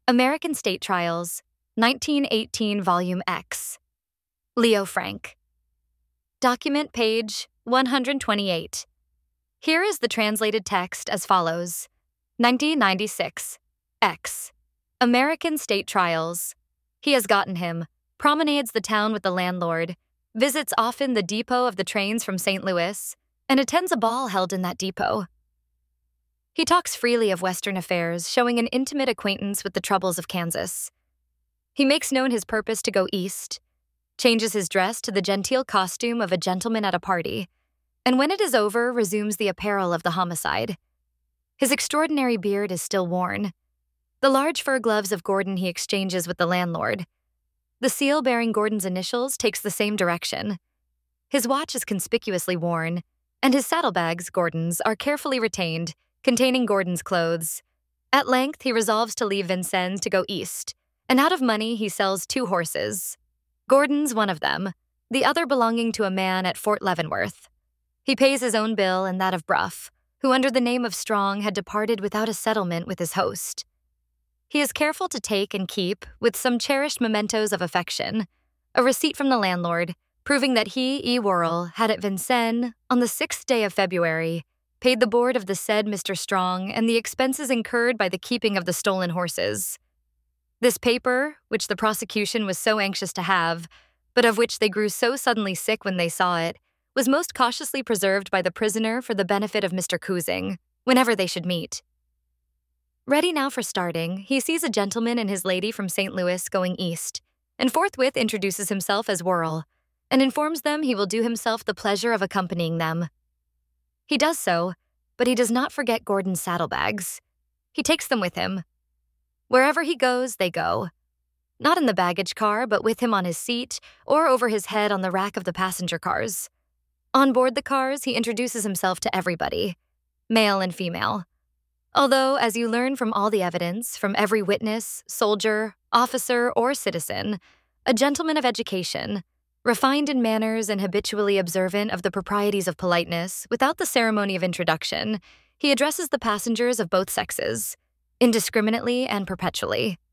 American State Trials, 1918 Volume X. Leo Frank. Document page 128. Here is the translated text as follows. 1996. X. American State Trials. He has gotten him. Promenades the town with the landlord. Visits often the depot of the trains from St. Louis, and attends a ball held in that depot. He talks freely of Western affairs, showing an intimate acquaintance with the troubles of Kansas. He makes known his purpose to go east, changes his dress to the genteel costume of a gentleman at a party, and when it is over, resumes the apparel of the homicide. His extraordinary beard is still worn. The large fur gloves of Gordon he exchanges with the landlord. The seal bearing Gordon's initials takes the same direction. His watch is conspicuously worn, and his saddlebags, Gordon's, are carefully retained, containing Gordon's clothes. At length, he resolves to leave Vincennes to go east, and out of money he sells 2 horses. Gordon's one of them, the other belonging to a man at Fort Leavenworth. He pays his own bill and that of Bruff, who under the name of Strong had departed without a settlement with his host. He is careful to take and keep, with some cherished mementos of affection, a receipt from the landlord, proving that he, E. Worrell, had at Vincennes, on the 6th day of February, paid the board of the said Mr. Strong and the expenses incurred by the keeping of the stolen horses. This paper, which the prosecution was so anxious to have, but of which they grew so suddenly sick when they saw it, was most cautiously preserved by the prisoner for the benefit of Mr. Coosing, whenever they should meet. Ready now for starting, he sees a gentleman and his lady from St. Louis going east, and forthwith introduces himself as Worrell, and informs them he will do himself the pleasure of accompanying them. He does so, but he does not forget Gordon's saddlebags. He takes them with him. Wherever he goes, they go. Not in the baggage car, but with him on his seat, or over his head on the rack of the passenger cars. On board the cars, he introduces himself to everybody, male and female. Although, as you learn from all the evidence, from every witness, soldier, officer, or citizen, a gentleman of education, refined in manners and habitually observant of the proprieties of politeness, without the ceremony of introduction, he addresses the passengers of both sexes, indiscriminately and perpetually.